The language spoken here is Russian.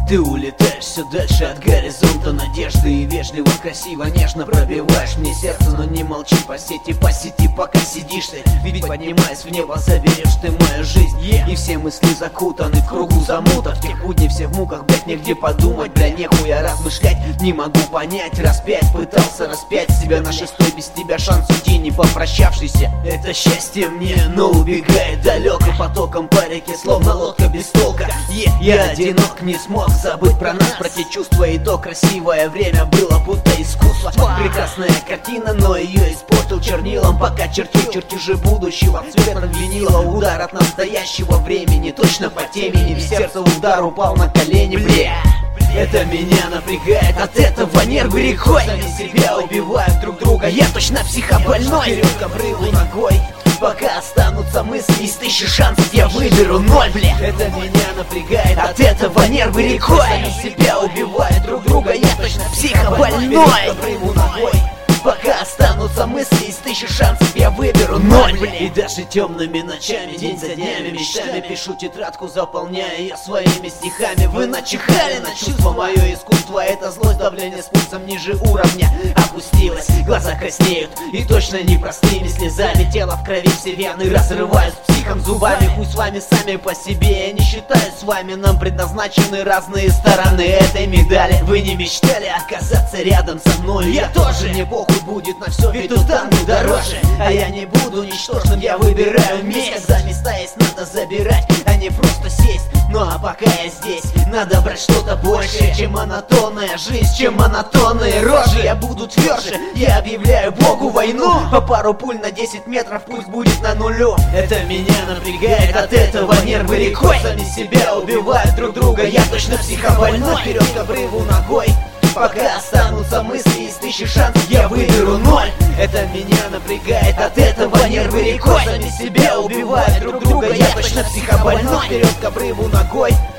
Ты улетаешь все дальше от горизонта надежды и вежливо, красиво, нежно пробиваешь мне сердце. Но не молчи, по сети, пока сидишь ты. Ведь поднимаясь в небо, заберешь ты мою жизнь. И все мысли закутаны в кругу замута. В тех будни все в муках, блять, негде подумать. Бля, нехуя размышлять, не могу понять. Раз 5 пытался распять себя на 6-й, без тебя шанс уйти, не попрощавшийся. Это счастье мне, но убегает далеко потоком по реке, словно лодка без толка. Я одинок, не смог забыть про нас, про те чувства, и то красивое время было будто искусство. Прекрасная картина, но ее испортил чернилом. Пока чертил чертежи будущего цветом винила. Удар от настоящего времени, точно по темени. В сердце удар упал на колени, бля. Это меня напрягает, от этого нервы рекой. Сами себя убивают друг друга, я точно психобольной. Вперед к обрыву ногой, пока останутся мысли из 1000 шансов, я выберу 0, бля. Это меня напрягает, от этого нервы рекой. Сами себя убивают друг друга, я точно психобольной. Вперед к обрыву ногой, пока останутся мысли из 1000 шансов, я выберу 0, бля. И даже темными ночами, день за днями, мечтами пишу тетрадку, заполняя ее своими стихами. Вы начихали на чувство, мое искусство, это злость, давление с пульсом ниже уровня опустилось. Глаза краснеют, и точно не простыми слезами. Тело в крови, все вены разрывают с психом зубами. Хуй с вами сами по себе, я не считаю с вами. Нам предназначены разные стороны этой медали. Вы не мечтали оказаться рядом со мной, я тоже. Мне похуй будет на все, ведь тут ангел дороже. А я не буду ничтожным, я выбираю месть. Когда места есть, надо забирать, а не просто сесть. Ну а пока я здесь, надо брать что-то большее, чем монотонная жизнь, чем монотонные рожи. Я буду тверже, я объявляю Богу войну. По пару пуль на 10 метров, пусть будет на нулю. Это меня напрягает, от этого нервы рекой. Сами себя убивают друг друга, я точно психобольной. Вперед к обрыву ногой, пока останутся мысли из 1000 шансов, я выберу 0. Это меня напрягает, от этого нервы рекой. Сами себя убивают друг друга, я точно психобольной. Вперед к обрыву ногой,